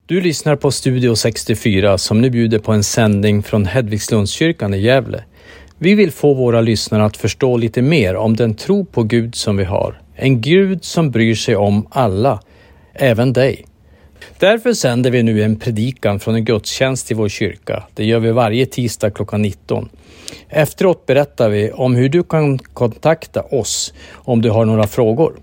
Du lyssnar på Studio 64 som nu bjuder på en sändning från Hedvigslundskyrkan i Gävle. Vi vill få våra lyssnare att förstå lite mer om den tro på Gud som vi har. En Gud som bryr sig om alla, även dig. Därför sänder vi nu en predikan från en gudstjänst i vår kyrka. Det gör vi varje tisdag klockan 19. Efteråt berättar vi om hur du kan kontakta oss om du har några frågor.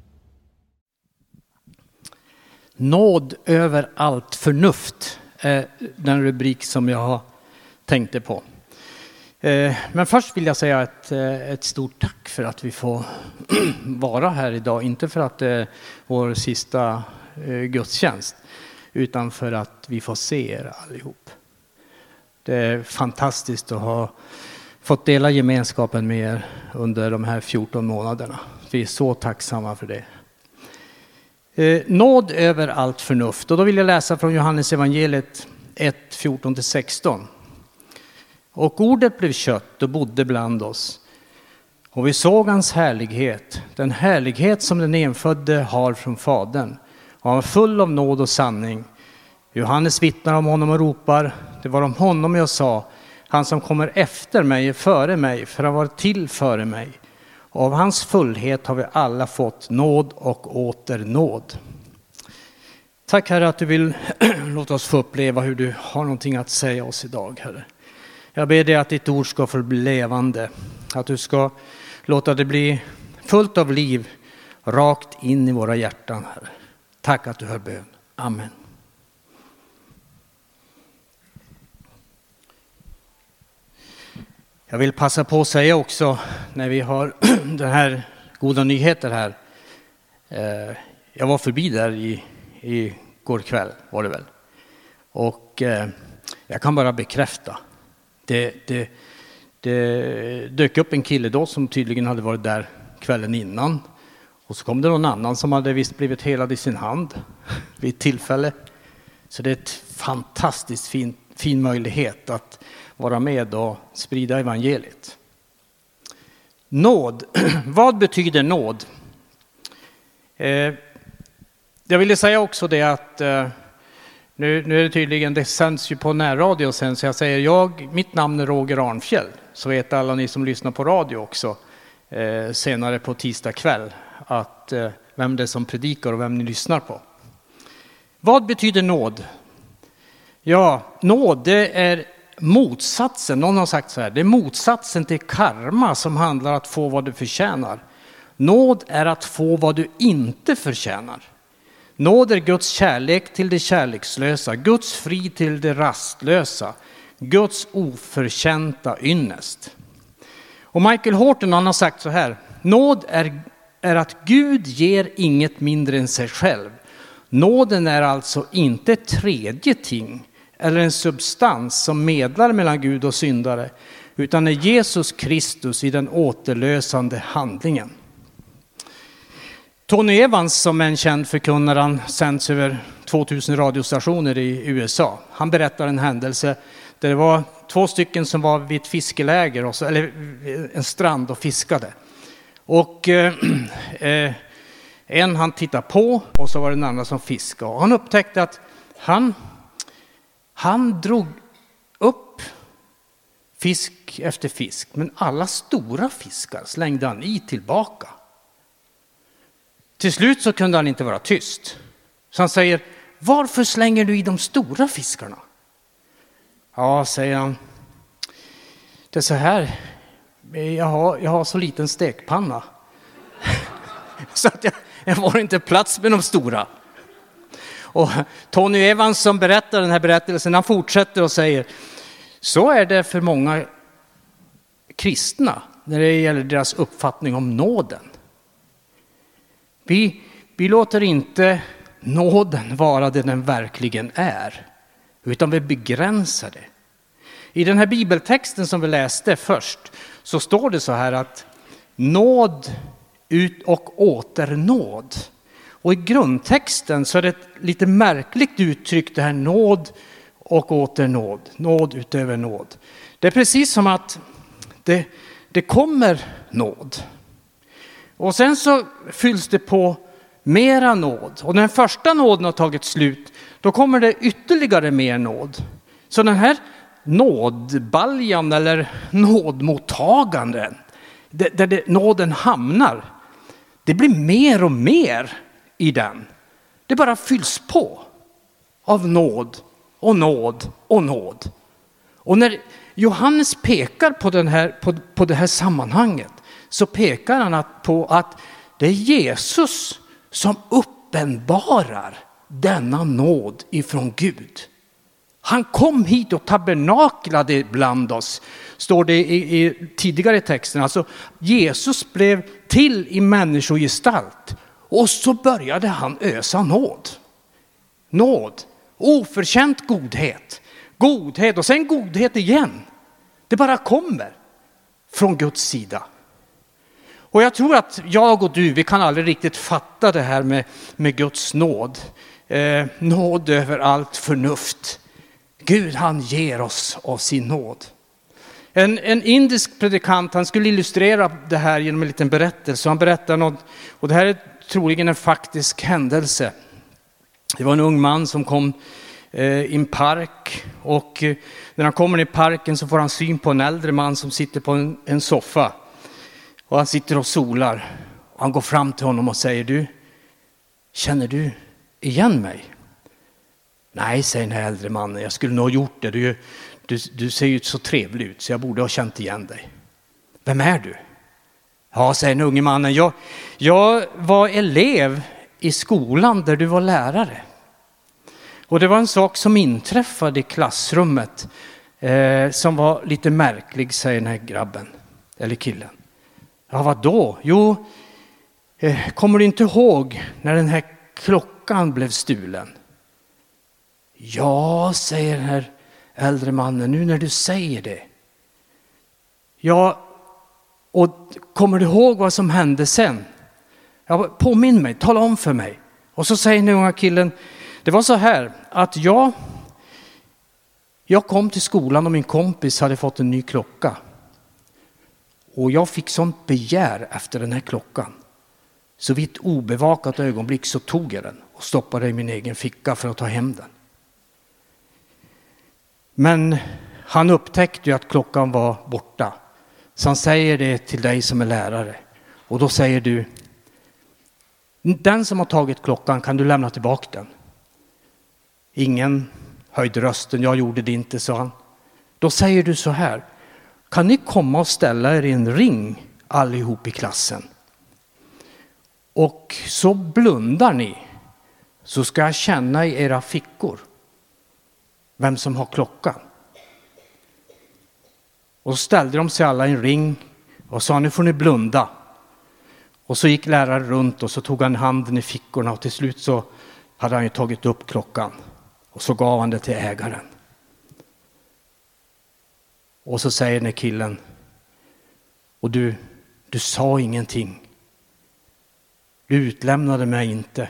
Nåd över allt förnuft är den rubrik som jag tänkte på. Men först vill jag säga ett stort tack för att vi får vara här idag. Inte för att det är vår sista gudstjänst, utan för att vi får se er allihop. Det är fantastiskt att ha fått dela gemenskapen med er under de här 14 månaderna. Vi är så tacksamma för det. Nåd över allt förnuft. Och då vill jag läsa från Johannes evangeliet 1, 14-16. Och ordet blev kött och bodde bland oss. Och vi såg hans härlighet. Den härlighet som den enfödde har från fadern. Och han var full av nåd och sanning. Johannes vittnar om honom och ropar. Det var om honom jag sa. Han som kommer efter mig är före mig. För han var till före mig. Och av hans fullhet har vi alla fått nåd och åter nåd. Tack Herre att du vill låta oss få uppleva hur du har någonting att säga oss idag, Herre. Jag ber dig att ditt ord ska få bli levande. Att du ska låta det bli fullt av liv rakt in i våra hjärtan, Herre. Tack att du hör bön. Amen. Jag vill passa på att säga också när vi har den här goda nyheter här. Jag var förbi där i går kväll var det väl. Och jag kan bara bekräfta. Det dök upp en kille då som tydligen hade varit där kvällen innan. Och så kom det någon annan som hade visst blivit helad i sin hand vid ett tillfälle. Så det är ett fantastiskt fin möjlighet att vara med och sprida evangeliet. Nåd. Vad betyder nåd? Jag ville säga också det att nu är det tydligen, det sänds ju på närradio sen, så jag säger mitt namn är Roger Arnfjäll. Så vet alla ni som lyssnar på radio också senare på tisdag kväll att vem det är som predikar och vem ni lyssnar på. Vad betyder nåd? Ja, nåd det är motsatsen, någon har sagt så här, det är motsatsen till karma som handlar om att få vad du förtjänar. Nåd är att få vad du inte förtjänar. Nåd är Guds kärlek till det kärlekslösa, Guds frid till det rastlösa, Guds oförtjänta ynnest. Och Michael Horton han har sagt så här, nåd är att Gud ger inget mindre än sig själv. Nåden är alltså inte ett tredje ting eller en substans som medlar mellan Gud och syndare, utan är Jesus Kristus i den återlösande handlingen. Tony Evans som är en känd förkunnare, han sänds över 2000 radiostationer i USA. Han berättar en händelse där det var 2 stycken som var vid ett fiskeläger, eller en strand och fiskade. Och en han tittade på och så var det en annan som fiskade. Och han upptäckte att han drog upp fisk efter fisk, men alla stora fiskar slängde han i tillbaka. Till slut så kunde han inte vara tyst. Så han säger, varför slänger du i de stora fiskarna? Ja, säger han. Det är så här, jag har så liten stekpanna. Så att jag får inte plats med de stora. Och Tony Evans som berättar den här berättelsen, han fortsätter och säger, så är det för många kristna när det gäller deras uppfattning om nåden. Vi låter inte nåden vara det den verkligen är, utan vi begränsar det. I den här bibeltexten som vi läste först så står det så här att nåd ut och åternåd. Och i grundtexten så är det ett lite märkligt uttryck, det här nåd och åternåd. Nåd utöver nåd. Det är precis som att det kommer nåd. Och sen så fylls det på mera nåd. Och när den första nåden har tagit slut, då kommer det ytterligare mer nåd. Så den här nådbaljan eller nådmottaganden, där nåden hamnar, det blir mer och mer i den. Det bara fylls på av nåd och nåd och nåd. Och när Johannes pekar på det här sammanhanget, så pekar han på att det är Jesus som uppenbarar denna nåd ifrån Gud. Han kom hit och tabernaklade bland oss, står det i tidigare texten. Alltså Jesus blev till i människogestalt och så började han ösa nåd. Nåd, oförtjänt godhet, godhet och sen godhet igen. Det bara kommer från Guds sida. Och jag tror att jag och du, vi kan aldrig riktigt fatta det här med Guds nåd. Nåd över allt förnuft. Gud, han ger oss av sin nåd. En indisk predikant, han skulle illustrera det här genom en liten berättelse. Han berättar något, och det här är troligen en faktisk händelse. Det var en ung man som kom i en park, och när han kommer i parken så får han syn på en äldre man som sitter på en soffa. Och han sitter och solar. Och han går fram till honom och säger: du, känner du igen mig? Nej, säger den här äldre mannen, jag skulle nog ha gjort det. Du ser ju så trevlig ut så jag borde ha känt igen dig. Vem är du? Ja, säger den unge mannen, jag var elev i skolan där du var lärare. Och det var en sak som inträffade i klassrummet som var lite märklig, säger den här grabben eller killen. Ja, vad då? Jo, kommer du inte ihåg när den här klockan blev stulen? Ja, säger den här äldre mannen, nu när du säger det. Ja, och kommer du ihåg vad som hände sen? Ja, påminn mig, tala om för mig. Och så säger den unga killen, det var så här att jag kom till skolan och min kompis hade fått en ny klocka. Och jag fick sånt begär efter den här klockan. Så vid ett obevakat ögonblick så tog jag den och stoppade i min egen ficka för att ta hem den. Men han upptäckte ju att klockan var borta. Så han säger det till dig som är lärare. Och då säger du, den som har tagit klockan, kan du lämna tillbaka den? Ingen höjde rösten, jag gjorde det inte, sa han. Då säger du så här, kan ni komma och ställa er i en ring allihop i klassen? Och så blundar ni, så ska jag känna i era fickor vem som har klockan. Och så ställde de sig alla i en ring och sa, nu får ni blunda. Och så gick läraren runt och så tog han handen i fickorna och till slut så hade han ju tagit upp klockan. Och så gav han det till ägaren. Och så säger den här killen, och du sa ingenting. Du utlämnade mig inte.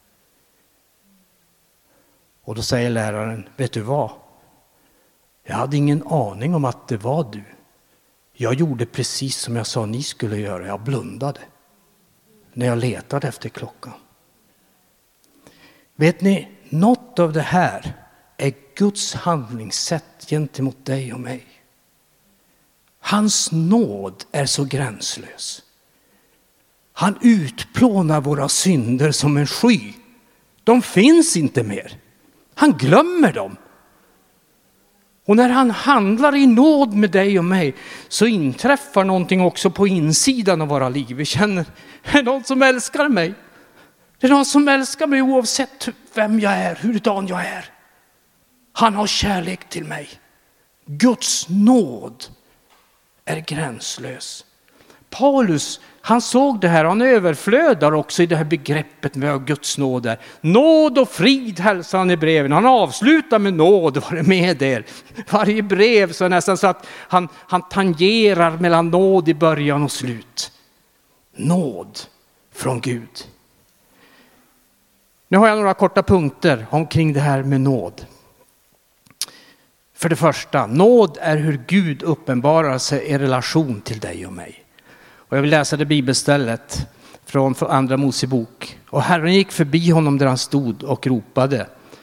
Och då säger läraren, vet du vad? Jag hade ingen aning om att det var du. Jag gjorde precis som jag sa ni skulle göra. Jag blundade när jag letade efter klockan. Vet ni, något av det här är Guds handlingssätt gentemot dig och mig. Hans nåd är så gränslös. Han utplånar våra synder som en sky. De finns inte mer. Han glömmer dem. Och när han handlar i nåd med dig och mig så inträffar någonting också på insidan av våra liv. Vi känner, det är någon som älskar mig. Det är någon som älskar mig oavsett vem jag är, hurdan jag är. Han har kärlek till mig. Guds nåd är gränslös. Paulus, han såg det här, han överflödar också i det här begreppet med Guds nåd där. Nåd och frid hälsar han i breven. Han avslutar med nåd, var det med er. Varje brev så nästan så att han tangerar mellan nåd i början och slut. Nåd från Gud. Nu har jag några korta punkter omkring det här med nåd. För det första, nåd är hur Gud uppenbarar sig i relation till dig och mig. Och jag vill läsa det bibelstället från Andra Mosebok. Och Herren gick förbi honom där han stod och ropade.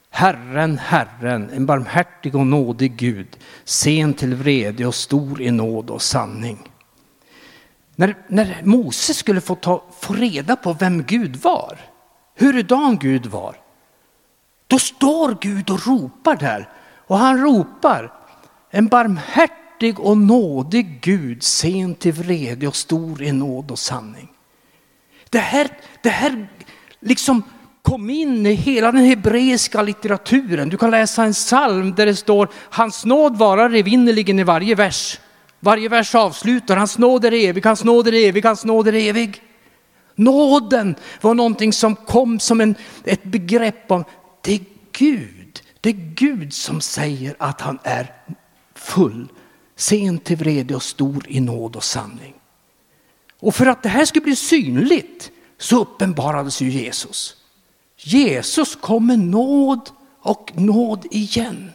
Herren, Herren, en barmhärtig och nådig Gud, sen till vrede och stor i nåd och sanning. När Moses skulle få reda på vem Gud var, hurudan Gud var, då står Gud och ropar där. Och han ropar, en barmhärtig och nådig Gud, sen till vrede och stor i nåd och sanning. Det här liksom kom in i hela den hebreiska litteraturen. Du kan läsa en psalm där det står, hans nåd varar evinnerligen i varje vers. Varje vers avslutar, hans nåd är evig, hans nåd är evig, hans nåd är evig. Nåden var någonting som kom som ett begrepp om det är Gud. Det är Gud som säger att han är full, sen till vrede och stor i nåd och sanning. Och för att det här skulle bli synligt så uppenbarades ju Jesus. Jesus kom med nåd och nåd igen.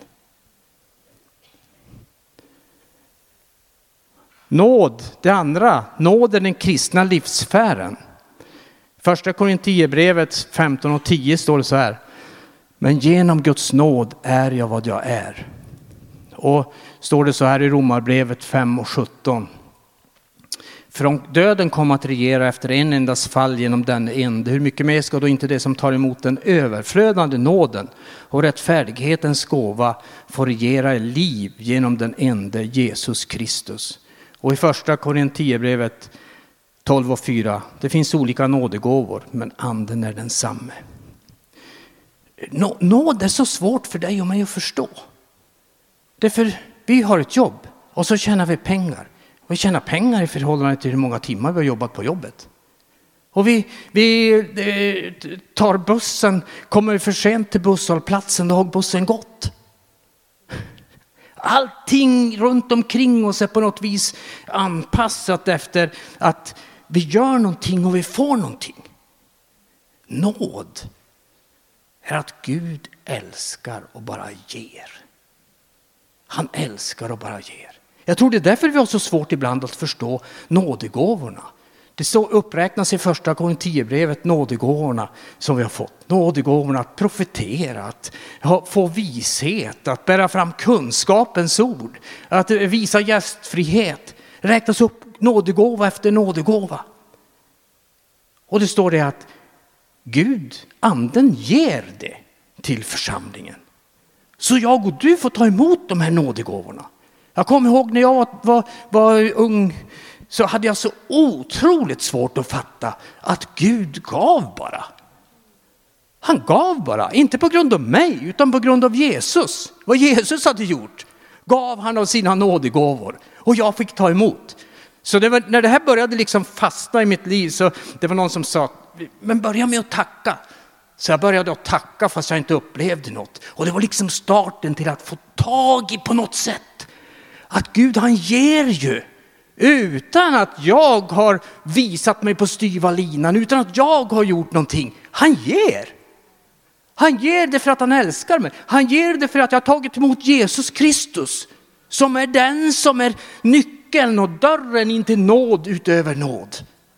Nåd, det andra, nåd är den kristna livssfären. Första Korinthierbrevet 15:10 står det så här. Men genom Guds nåd är jag vad jag är. Och står det så här i Romarbrevet 5:17. Från döden kom att regera efter en endas fall genom den ende. Hur mycket mer ska då inte det som tar emot den överflödande nåden och rättfärdighetens gåva få regera i liv genom den ende Jesus Kristus. Och i första Korinthierbrevet 12:4. Det finns olika nådegåvor, men anden är densamme. Nåd är så svårt för dig och mig att förstå. Därför vi har ett jobb och så tjänar vi pengar. Vi tjänar pengar i förhållande till hur många timmar vi har jobbat på jobbet. Och vi tar bussen, kommer för sent till busshållplatsen, då har bussen gått. Allting runt omkring oss är på något vis anpassat efter att vi gör någonting och vi får någonting. Nåd är att Gud älskar och bara ger. Han älskar och bara ger. Jag tror det är därför vi har så svårt ibland att förstå nådegåvorna. Det så uppräknas i första Korinthierbrevet nådegåvorna som vi har fått. Nådegåvorna att profetera, att få vishet, att bära fram kunskapens ord, att visa gästfrihet. Räknas upp nådegåva efter nådegåva. Och det står det att Gud, anden ger det till församlingen. Så jag och du får ta emot de här nådegåvorna. Jag kommer ihåg när jag var ung så hade jag så otroligt svårt att fatta att Gud gav bara. Han gav bara, inte på grund av mig utan på grund av Jesus. Vad Jesus hade gjort gav han av sina nådegåvor och jag fick ta emot. Så det var, när det här började liksom fastna i mitt liv så det var någon som sa, men börja med att tacka. Så jag började att tacka fast jag inte upplevde något. Och det var liksom starten till att få tag i på något sätt. Att Gud han ger ju utan att jag har visat mig på styva linan, utan att jag har gjort någonting. Han ger. Han ger det för att han älskar mig. Han ger det för att jag har tagit emot Jesus Kristus som är den som är nyckeln och dörren in till nåd utöver nåd.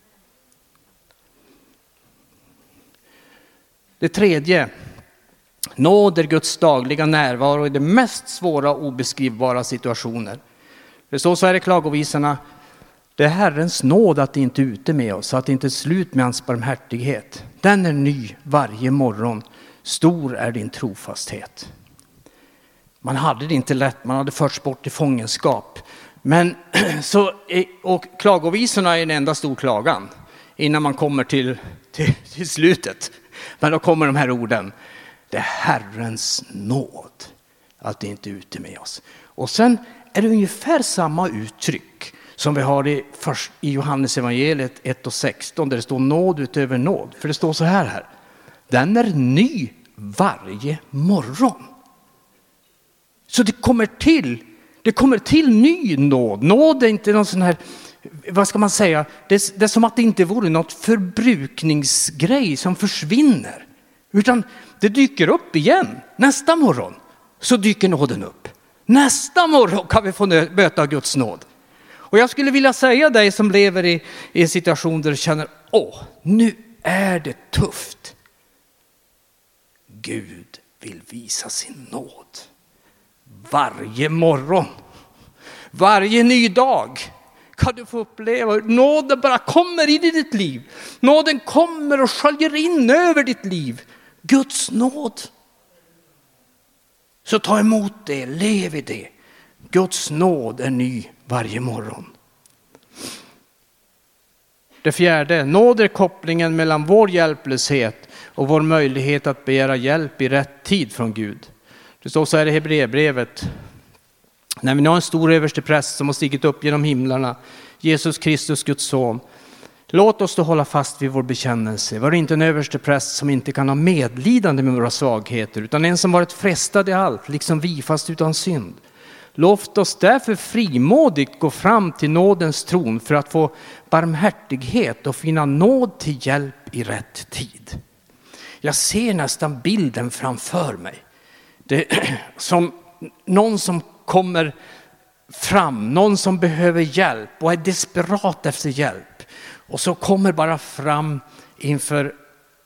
Det tredje, nåd är Guds dagliga närvaro i de mest svåra och obeskrivbara situationer. Det står så här i klagovisorna, det är Herrens nåd att det inte är ute med oss, att det inte är slut med hans barmhärtighet. Den är ny varje morgon, stor är din trofasthet. Man hade det inte lätt, man hade förts bort i fångenskap. Men så, och klagovisorna är en enda stor klagan innan man kommer till slutet. Men då kommer de här orden. Det är Herrens nåd att det inte är ute med oss. Och sen är det ungefär samma uttryck som vi har i Johannes evangeliet 1:16 där det står nåd utöver nåd. För det står så här. Den är ny varje morgon. Så det kommer till ny nåd. Nåd är inte någon sån här, vad ska man säga, det är som att det inte vore något förbrukningsgrej som försvinner. Utan det dyker upp igen. Nästa morgon så dyker nåden upp. Nästa morgon kan vi få möta Guds nåd. Och jag skulle vilja säga dig som lever i en situation där du känner, nu är det tufft. Gud vill visa sin nåd. Varje morgon, varje ny dag kan du få uppleva nåden bara kommer in i ditt liv. Nåden kommer och sköljer in över ditt liv. Guds nåd. Så ta emot det, lev i det. Guds nåd är ny varje morgon. Det fjärde, nåd är kopplingen mellan vår hjälplöshet och vår möjlighet att begära hjälp i rätt tid från Gud. Det står så här i Hebreerbrevet. När vi nu har en stor överstepräst som har stigit upp genom himlarna, Jesus Kristus, Guds son. Låt oss då hålla fast vid vår bekännelse. Var inte en överstepräst som inte kan ha medlidande med våra svagheter, utan en som varit frestad i allt, liksom vi, fast utan synd. Låt oss därför frimodigt gå fram till nådens tron för att få barmhärtighet och finna nåd till hjälp i rätt tid. Jag ser nästan bilden framför mig. Det är som någon som kommer fram, någon som behöver hjälp och är desperat efter hjälp. Och så kommer bara fram inför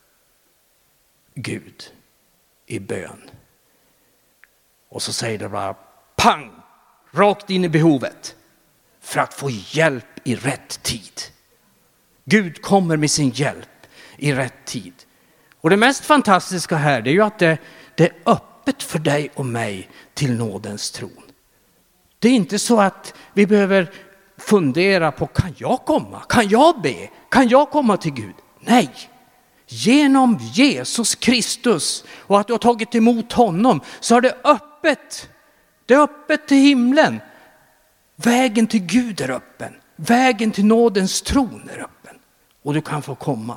Gud i bön. Och så säger det bara pang, rakt in i behovet för att få hjälp i rätt tid. Gud kommer med sin hjälp i rätt tid. Och det mest fantastiska här, det är ju att det är öppet för dig och mig till nådens tron. Det är inte så att vi behöver fundera på, kan jag komma? Kan jag be? Kan jag komma till Gud? Nej. Genom Jesus Kristus och att du har tagit emot honom så är det öppet. Det är öppet till himlen. Vägen till Gud är öppen. Vägen till nådens tron är öppen. Och du kan få komma.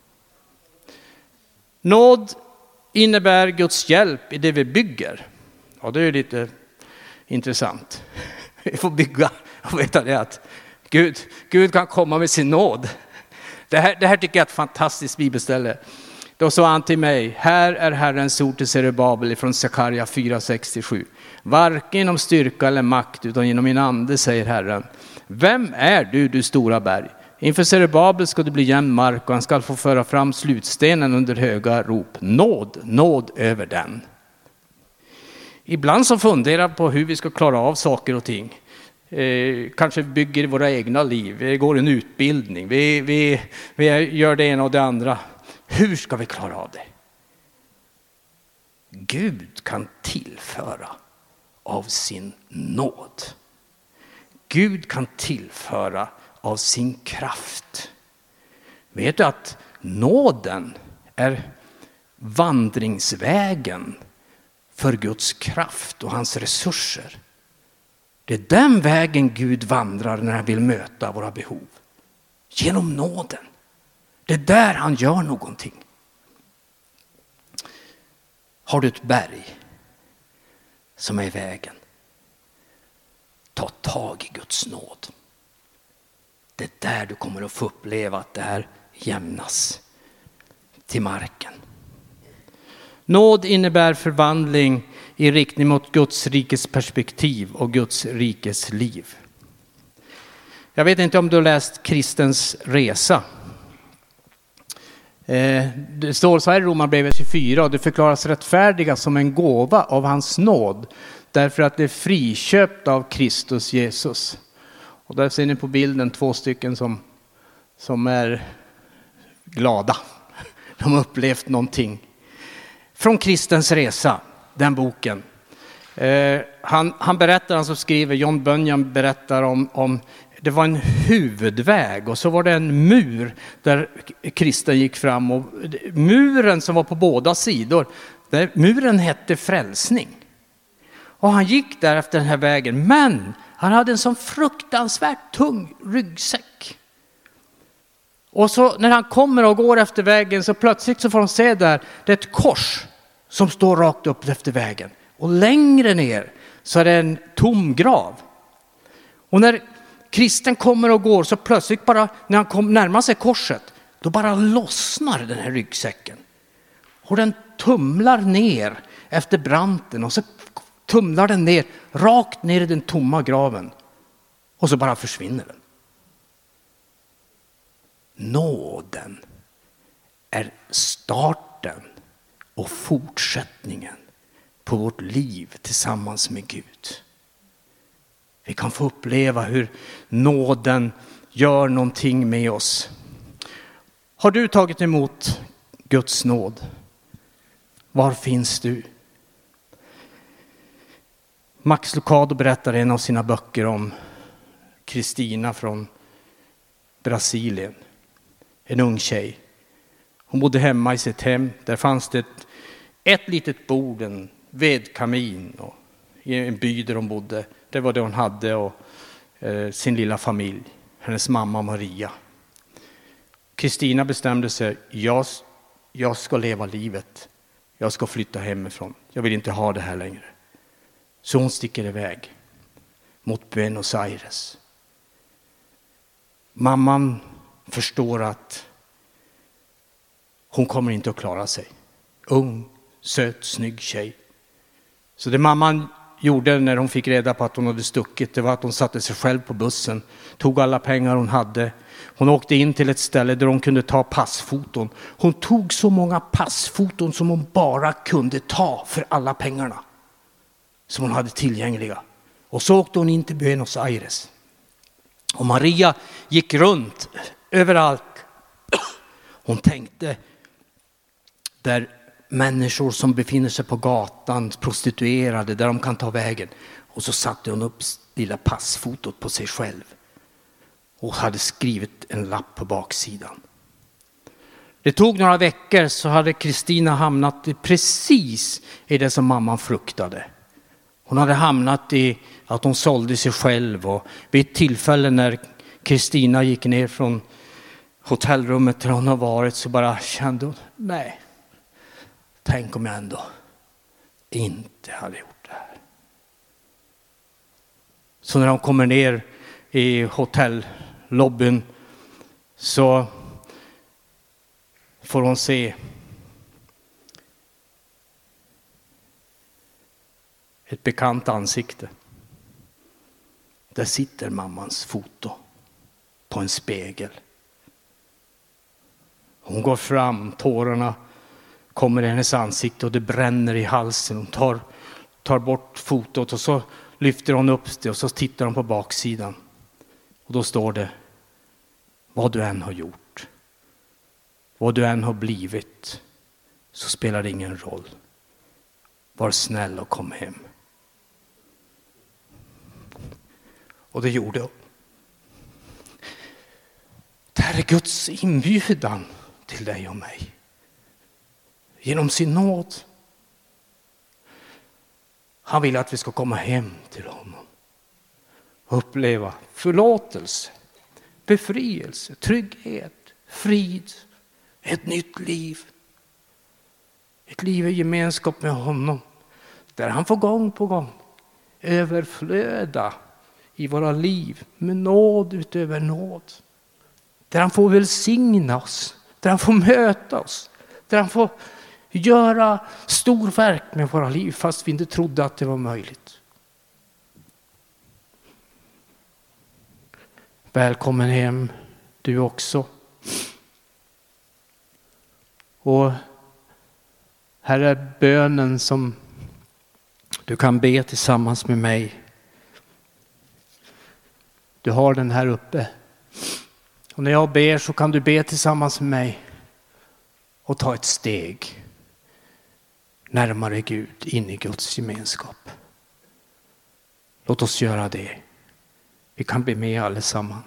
Nåd innebär Guds hjälp i det vi bygger. Ja, det är lite intressant. Vi får bygga och veta det att Gud kan komma med sin nåd. Det här tycker jag är ett fantastiskt bibelställe. Då sa han till mig, här är Herrens ord till Zerubabel från Sekaria 4:67. Varken genom styrka eller makt utan genom min ande, säger Herren. Vem är du stora berg? Inför Zerubabel ska du bli jämn mark och han ska få föra fram slutstenen under höga rop. Nåd över den. Ibland så funderar på hur vi ska klara av saker och ting. Kanske bygger våra egna liv. Vi går en utbildning. Vi gör det ena och det andra. Hur ska vi klara av det? Gud kan tillföra av sin nåd. Gud kan tillföra av sin kraft. Vet du att nåden är vandringsvägen för Guds kraft och hans resurser? Det är den vägen Gud vandrar när han vill möta våra behov. Genom nåden. Det är där han gör någonting. Har du ett berg som är i vägen? Ta tag i Guds nåd. Det är där du kommer att få uppleva att det här jämnas till marken. Nåd innebär förvandling i riktning mot Guds rikes perspektiv och Guds rikes liv. Jag vet inte om du har läst Kristens resa. Det står så här i Romarbrevet 24, och det förklaras rättfärdiga som en gåva av hans nåd, därför att det är friköpt av Kristus Jesus. Och där ser ni på bilden 2 stycken som är glada. De har upplevt någonting. Från Kristens resa, den boken. Han berättar, han som skriver, John Bunyan berättar om det var en huvudväg och så var det en mur där kristen gick fram. Och muren som var på båda sidor, muren hette frälsning. Och han gick där efter den här vägen, men han hade en sån fruktansvärt tung ryggsäck. Och så när han kommer och går efter vägen så plötsligt så får de se där, det är ett kors som står rakt upp efter vägen. Och längre ner så är det en tom grav. Och när kristen kommer och går så plötsligt bara när han närmar sig korset, då bara lossnar den här ryggsäcken. Och den tumlar ner efter branten och så tumlar den ner rakt ner i den tomma graven. Och så bara försvinner den. Nåden är starten och fortsättningen på vårt liv tillsammans med Gud. Vi kan få uppleva hur nåden gör någonting med oss. Har du tagit emot Guds nåd? Var finns du? Max Lucado berättar i en av sina böcker om Kristina från Brasilien. En ung tjej. Hon bodde hemma i sitt hem. Där fanns det ett litet bord, en vedkamin. Och i en by där hon bodde. Det var det hon hade och sin lilla familj. Hennes mamma Maria. Kristina bestämde sig. Jag ska leva livet. Jag ska flytta hemifrån. Jag vill inte ha det här längre. Så hon sticker iväg mot Buenos Aires. Mamman förstår att hon kommer inte att klara sig. Ung, söt, snygg tjej. Så det mamman gjorde när hon fick reda på att hon hade stuckit, det var att hon satte sig själv på bussen. Tog alla pengar hon hade. Hon åkte in till ett ställe där hon kunde ta passfoton. Hon tog så många passfoton som hon bara kunde ta för alla pengarna som hon hade tillgängliga. Och så åkte hon in till Buenos Aires. Och Maria gick runt överallt. Hon tänkte där människor som befinner sig på gatan, prostituerade, där de kan ta vägen. Och så satte hon upp lilla passfotot på sig själv. Och hade skrivit en lapp på baksidan. Det tog några veckor så hade Kristina hamnat precis i det som mamman fruktade. Hon hade hamnat i att hon sålde sig själv. Och vid ett tillfälle när Kristina gick ner från hotellrummet där hon har varit så bara kände hon, nej, tänk om jag ändå inte hade gjort det här. Så när hon kommer ner i hotellobbyn så får hon se ett bekant ansikte. Där sitter mammans foto på en spegel. Hon går fram, tårarna kommer i hennes ansikte och det bränner i halsen. Hon tar bort fotot och så lyfter hon upp det och så tittar hon på baksidan. Och då står det, vad du än har gjort, vad du än har blivit, så spelar det ingen roll. Var snäll och kom hem. Och det gjorde hon. Det här är Guds inbjudan till dig och mig. Genom sin nåd. Han vill att vi ska komma hem till honom. Och uppleva förlåtelse, befrielse, trygghet, frid, ett nytt liv. Ett liv i gemenskap med honom. Där han får gång på gång överflöda i våra liv med nåd utöver nåd. Där han får välsigna oss. Där han får möta oss. Där han får göra stor verk med våra liv fast vi inte trodde att det var möjligt. Välkommen hem du också. Och här är bönen som du kan be tillsammans med mig. Du har den här uppe. Och när jag ber så kan du be tillsammans med mig. Och ta ett steg närmare Gud, in i Guds gemenskap. Låt oss göra det. Vi kan be med allesammans.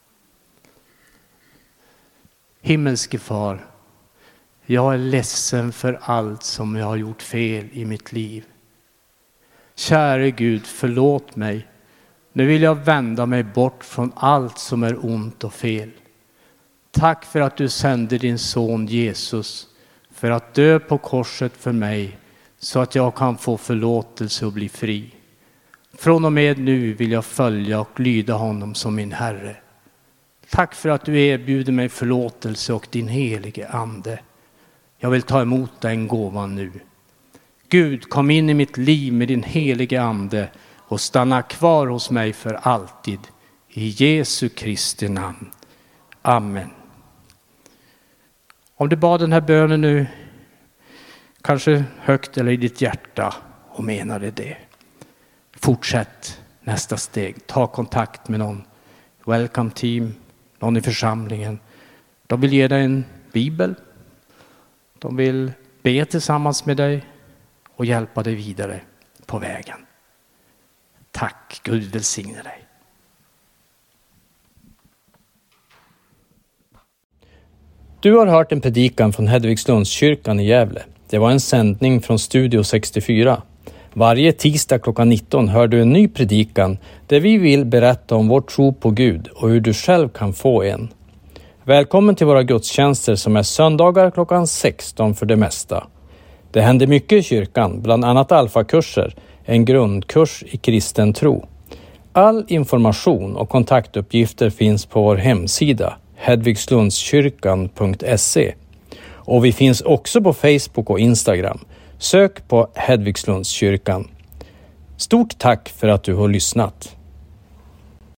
Himmelske far, jag är ledsen för allt som jag har gjort fel i mitt liv. Käre Gud, förlåt mig. Nu vill jag vända mig bort från allt som är ont och fel. Tack för att du sände din son Jesus för att dö på korset för mig så att jag kan få förlåtelse och bli fri. Från och med nu vill jag följa och lyda honom som min Herre. Tack för att du erbjuder mig förlåtelse och din helige ande. Jag vill ta emot den gåvan nu. Gud, kom in i mitt liv med din helige ande och stanna kvar hos mig för alltid. I Jesu Kristi namn. Amen. Om du bad den här bönen nu, kanske högt eller i ditt hjärta, och menade det. Fortsätt nästa steg. Ta kontakt med någon welcome team, någon i församlingen. De vill ge dig en bibel. De vill be tillsammans med dig och hjälpa dig vidare på vägen. Tack, Gud välsigne dig. Du har hört en predikan från Hedvigslundskyrkan i Gävle. Det var en sändning från Studio 64. Varje tisdag klockan 19 hör du en ny predikan där vi vill berätta om vår tro på Gud och hur du själv kan få en. Välkommen till våra gudstjänster som är söndagar klockan 16 för det mesta. Det händer mycket i kyrkan, bland annat alfakurser, en grundkurs i kristen tro. All information och kontaktuppgifter finns på vår hemsida hedvigslundskyrkan.se. Och vi finns också på Facebook och Instagram. Sök på Hedvigslundskyrkan. Stort tack för att du har lyssnat.